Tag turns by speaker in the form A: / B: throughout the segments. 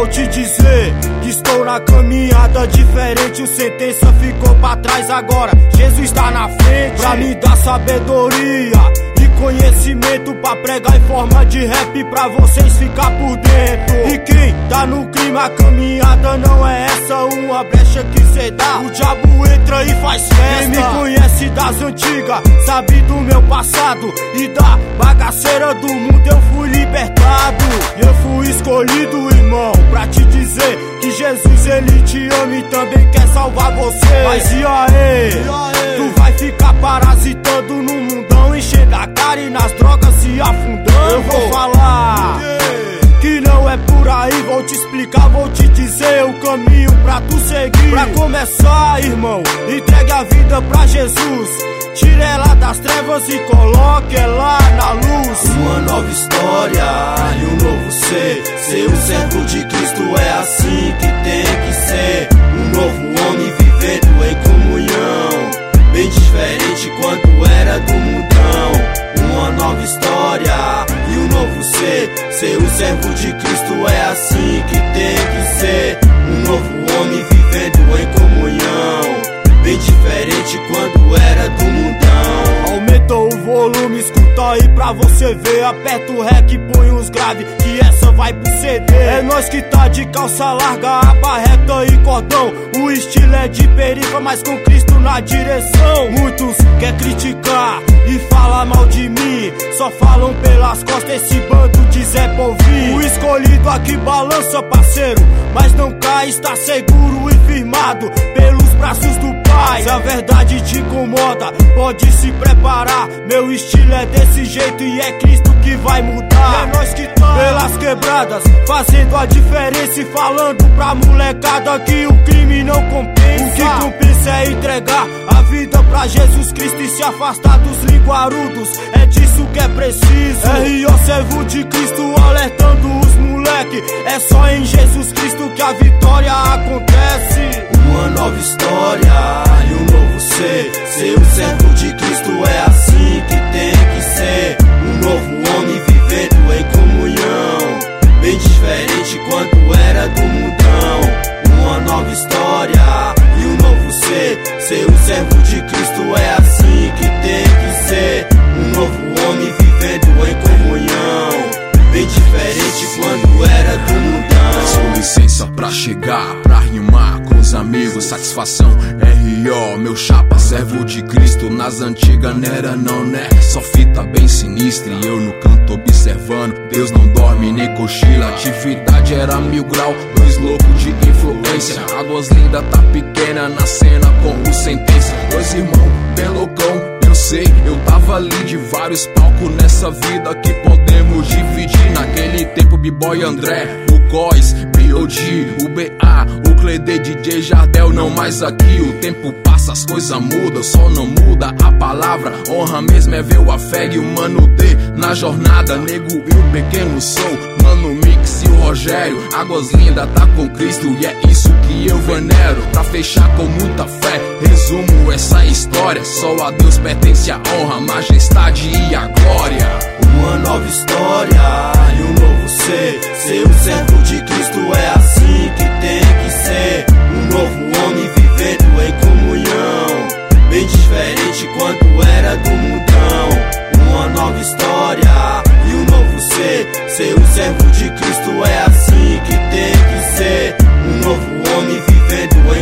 A: vou te dizer que estou na caminhada diferente. O sentença ficou pra trás agora, Jesus tá na frente pra me dar sabedoria e conhecimento pra pregar em forma de rap pra vocês ficar por dentro. E quem tá no clima, a caminhada não é essa, uma brecha que cê dá, o diabo entra e faz festa. Quem me conhece das antigas sabe do meu passado e da bagaceira do mundo eu fui libertado. Eu fui escolhido, irmão, pra te dizer que Jesus ele te ama e também quer salvar você. Mas e aí? Tu vai ficar parasitando no mundão, enchendo a cara e nas drogas se afundando. Eu vou falar que não é por aí, vou te explicar, vou te dizer o caminho pra tu seguir. Pra começar, irmão, entregue a vida pra Jesus, tire ela das trevas e coloque ela na luz.
B: Uma nova história e um novo ser, ser um servo de Cristo é assim que tem que ser. Um novo homem vivendo em comunhão, bem diferente quanto era do mundão. Uma nova história e um novo ser, ser um servo de Cristo é assim que tem que ser. Um novo homem vivendo em comunhão, bem diferente quando era do mundão.
A: Aumentou o volume, escuta aí pra você ver. Aperta o rec e põe os graves, que essa vai pro CD. É nós que tá de calça larga, aba reta e cordão. O estilo é de perifa, mas com Cristo na direção. Muitos quer criticar e falar mal de mim, só falam pelas costas esse bando de Zé Povinho. O escolhido aqui balança, parceiro, mas não cai, está seguro e firmado pelos braços do Pai. Se a verdade te incomoda, pode se preparar, meu estilo é desse jeito e é Cristo que vai mudar. É nós que tá pelas quebradas, fazendo a diferença e falando pra molecada que o crime não compensa. O que compensa é entregar a vida pra Jesus Cristo e se afastar dos linguarudos, é disso que é preciso. R.O. servo de Cristo alertando os moleque, é só em Jesus Cristo que a vitória acontece.
B: Uma nova história e um novo ser, ser um servo de Cristo é assim que tem que ser. Um novo homem vivendo em comunhão, bem diferente quanto era do mundão. Uma nova história e um novo ser, ser um servo de Cristo é assim que tem que ser. Um novo homem vivendo em comunhão, bem diferente quando era do mundão.
C: Peço licença pra chegar, pra rimar com os amigos, satisfação R.O. meu chapa, servo de Cristo. Nas antigas nera não né, só fita bem sinistra e eu no canto observando. Deus não dorme nem cochila, atividade era 1000 grau, dois loucos de influência. Águas Lindas tá pequena na cena com o sentença. Dois irmãos bem loucão, eu sei, eu tava ali de vários palcos nessa vida que podemos dividir. Naquele tempo B-Boy André, o Cois, B.O.G, o B.A, o Cledê, DJ Jardel, não mais aqui. O tempo passa, as coisas mudam, só não muda a palavra. Honra mesmo é ver o Afeg e o Mano D na jornada. Nego e o Pequeno Soul, Mano Mix e o Rogério. Águas Lindas tá com Cristo e é isso que eu venero. Pra fechar com muita fé, resumo essa história. Só a Deus pertence a honra, a majestade e a glória.
B: Uma nova história e um novo ser, ser um servo de Cristo é assim que tem que ser. Um novo homem vivendo em comunhão, bem diferente quanto era do mundão. Uma nova história e um novo ser, ser um servo de Cristo é assim que tem que ser. Um novo homem vivendo em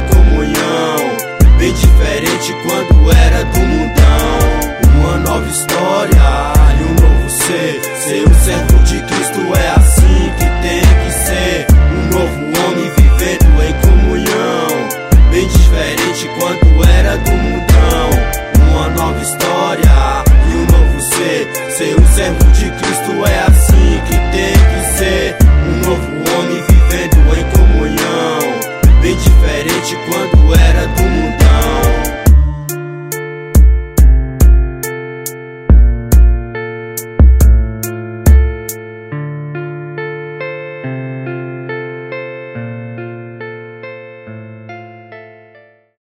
B: comunhão, bem diferente quando era do mundão. Uma nova história e um novo ser, ser um servo de Cristo é assim que tem que ser. Um novo homem vivendo em comunhão, bem diferente quando era do mundão. Uma nova história e um novo ser, ser um servo de Cristo